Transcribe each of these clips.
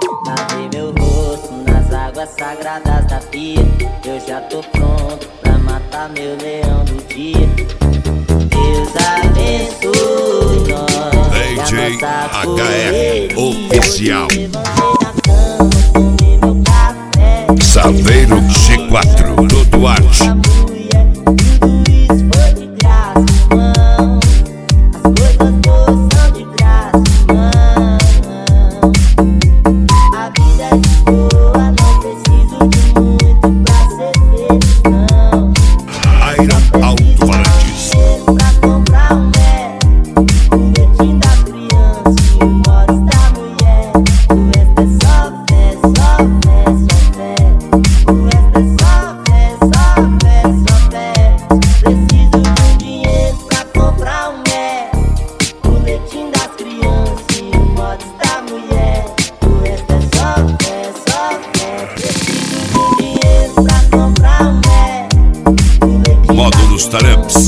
Lavei meu rosto nas águas sagradas da pia. Eu já tô pronto pra matar meu leão do dia. Deus abençoe nós. DJ HF Oficial. Saveiro G4 do Duarte. Módulos Taramps.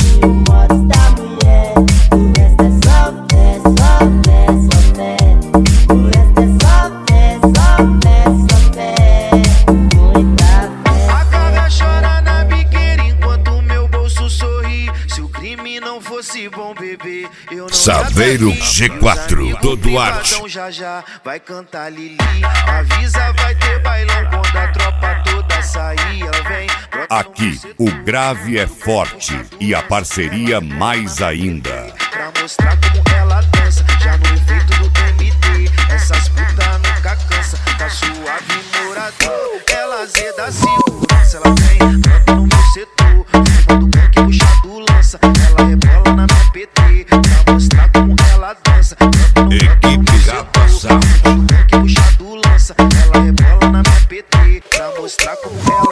A cara chora na biqueira enquanto meu bolso sorri. Se o crime não fosse bom, bebê, eu não Saveiro G4 do Duarte. Então já vai cantar Lili. Avisa, vai ter bailão quando a tropa toda sair. Ela vem. Aqui o grave é forte e a parceria mais ainda. Pra mostrar como ela dança, já no efeito do MD. Essas putas nunca cansa, tá suave morador. Ela zeda a segurança, ela vem, canta no meu setor. Fumando com que puxado lança, ela rebola na minha PT. Pra mostrar como ela dança, canta no Equipe Rapação. Fumando com que puxado lança, ela rebola na minha PT. Pra mostrar como ela